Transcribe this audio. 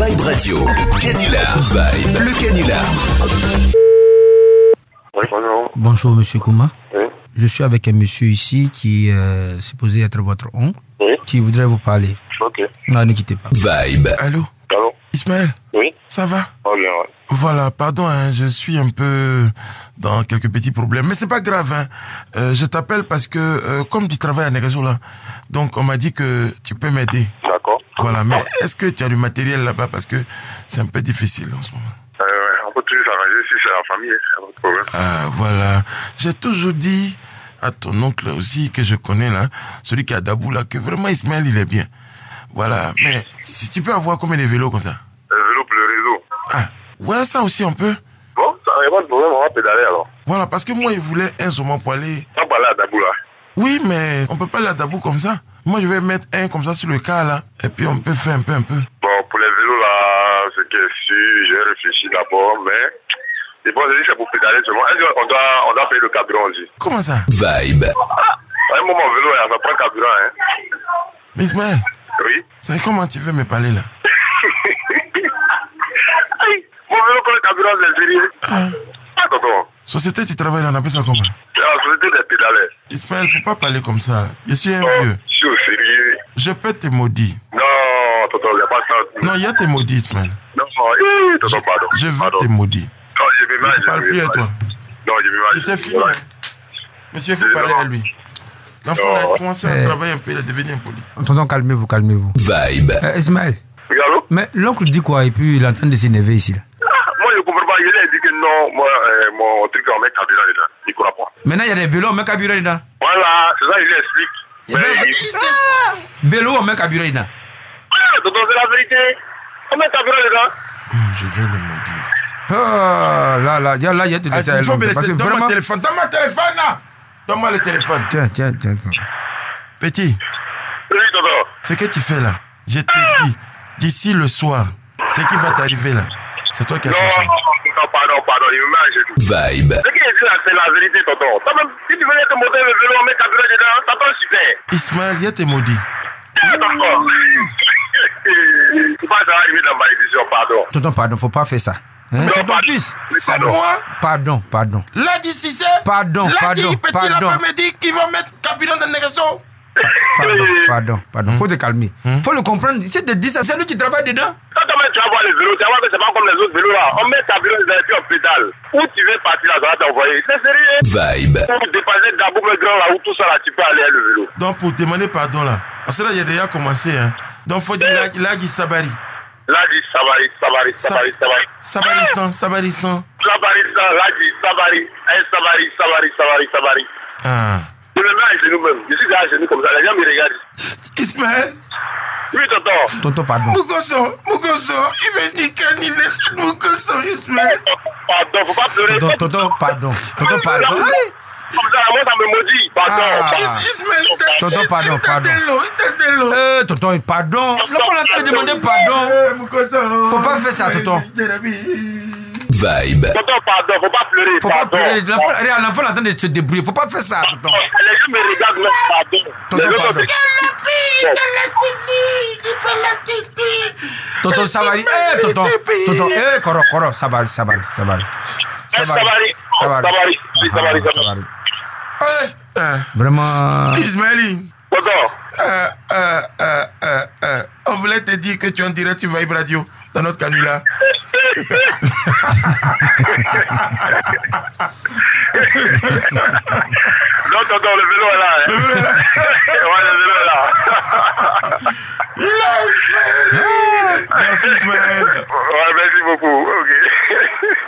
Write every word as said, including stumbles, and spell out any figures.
Vibe Radio, le canular. Vibe, le canular. Oui, bonjour. Bonjour, monsieur Kouma. Oui. Je suis avec un monsieur ici qui est euh, supposé être votre oncle, Oui. qui voudrait vous parler. Ok. Non, ne quittez pas. Vibe. Allô, Allô? Ismaël, Oui. ça va? Oh bien, ouais. Voilà, pardon, hein, je suis un peu dans quelques petits problèmes, mais c'est pas grave. Hein. Euh, je t'appelle parce que, euh, comme tu travailles à Négazo là, donc on m'a dit que tu peux m'aider. D'accord. Voilà, mais est-ce que tu as du matériel là-bas parce que c'est un peu difficile en ce moment. Euh, ouais, on peut toujours s'arranger si c'est la famille, c'est pas de problème. Ah, voilà. J'ai toujours dit à ton oncle aussi que je connais là, celui qui est à Dabou là, que vraiment Ismaël il est bien. Voilà, mais si tu peux avoir combien de vélos comme ça? Le vélo pour le réseau. Ah, ouais, ça aussi on peut. Bon, ça n'y a pas de problème, on va pédaler alors. Voilà, parce que moi il voulait un saumon pour aller. On va aller à Dabou là. Oui, mais on peut pas aller à Dabou comme ça. Moi je vais mettre un comme ça sur le cas là, et puis on peut faire un peu, un peu. Bon, pour les vélos là, c'est que si j'ai réfléchi d'abord, mais c'est bon, j'ai dit c'est pour pédaler seulement. On doit, on doit payer le carburant aussi. Comment ça? Vibe. À un moment, vélo, ça prend le carburant, hein. Mais Ismaël, Oui. c'est comment tu veux me parler là? Aïe, mon vélo prend le carburant, c'est sérieux. Ah. Ah, tonton. Société, tu travailles là, on appelle ça comment? C'est la société des pédalés. Ismaël, faut pas parler comme ça. Je suis un Oh, vieux. je suis au sérieux. Je peux te maudire. Non, tonton, il n'y a pas ça. Non, il y a tes maudits, Ismaël. Non, non, tonton, pardon. Je veux Pardon. te maudire. Non, je vais mal. Je parle plus à toi. Non, je vais mal. Et c'est fini. Hein. Monsieur, il faut Non. parler à lui. L'enfant Non. a commencé à Eh. travailler un peu, il est devenu impoli. Tonton, calmez-vous, calmez-vous. Vibe. Euh, Ismaël, Regarde. mais l'oncle dit quoi et puis il est en train de s'énerver ici là. Moi, je ne comprends pas. Je lui ai dit que non, moi, euh, mon truc, on met carburant dedans. Il ne croit pas. Maintenant, il y a des vélos, on met carburant dedans. Voilà, c'est ça, il lui explique. Il Mais va- il... Ah, vélo, on met carburant dedans. Ah, tonton, c'est la vérité. On met carburant dedans. Hum, Je vais le maudire. Oh, là, là, là, là, il y a des Ah, détails. il faut me Parce laisser. que Donne-moi vraiment... le téléphone. Donne-moi le téléphone là. Donne-moi le téléphone. Tiens, tiens, tiens. Petit, Oui, tonton. ce que tu fais là, je te dis, d'ici le soir, ce qui va t'arriver là, c'est toi qui as Non, cherché. non, pardon, pardon, il me met à genoux. Vibe. Ce qu'il dit là, c'est la vérité, tonton. Toi-même, si tu venais te monter le vélo, on met carburant dedans, ça peut super. Ismaël, il y a tes maudits. Ah, d'accord. C'est pas ça va arriver dans ma édition, pardon. Tonton, pardon, faut pas faire ça. Hein? Non, C'est ton pardon. fils. C'est Pardon. moi. Pardon, pardon. Là, d'ici c'est. Pardon, Là, pardon, dit, petit pardon. lapin me dit qu'ils vont mettre carburant dans le négation. Pardon, pardon, pardon. Faut te calmer. Faut le comprendre. Si tu dis ça, c'est lui qui travaille dedans. Quand tu vas voir les vélos, tu vas voir que c'est pas comme les autres vélos là. On met carburant dedans et puis on pédale. Où tu veux partir là, ça va t'envoyer. C'est sérieux. Vibe. Pour dépasser Dabou le grand là où tout ça là, tu peux aller le vélo. Donc, pour demander pardon là, parce que là, il a déjà commencé. Hein. Donc, faut dire là, là, il sabari. Là, dit Sabari, Sabari, Sabari, Sabari. Sabarissant, sabarissant. Sabari, ça, là, dit Sabari. Eh, Sabari, Sabari, Sabari, Sabari. Ah. Je me mets à genoux même. Je suis déjà à genoux comme ça. Les gens me regardent. Ismaël, Oui, tonton. Tonton, pardon. Mugoso, Mugoso, il me dit qu'il est Mugoso, Ismaël. Pardon, faut pas pleurer. Tonton, tonton, pardon. Tonton, pardon. Comme ça, moi, ça me maudit. Pardon. Ah. pardon. Is- Ismaël, il t'a- Tonton, pardon, il t'a pardon. de l'eau, il t'a de l'eau. Euh, tonton, pardon. Là, on a train de demander pardon. Eh, Mugoso. Faut pas faire ça, tonton. Vibe. Tonton, pardon, faut pas pleurer. Faut pas pardon. pleurer. L'enfant, regarde, l'enfant est en train de se débrouiller. Faut pas faire ça, tonton. Les gens me regardent même, pardon. Tonton, Les autres- pardon. Tonton, Sabari. Eh, tonton. Tonton, eh, Koro, Koro, Sabari, Sabari, Sabari. Eh, Sabari. Sabari. Oui, Sabari, Ah, Sabari. Ah, Vraiment. Ismaël, Tonton. euh, euh, euh, euh, euh, on voulait te dire que tu es en direct sur Vibe Radio dans notre canular. Non, tonton, le vélo est là. Hein. Le vélo est là. Ouais, le vélo est là. Il est Ismaël. Merci Ismaël. Ouais, merci beaucoup. Ok.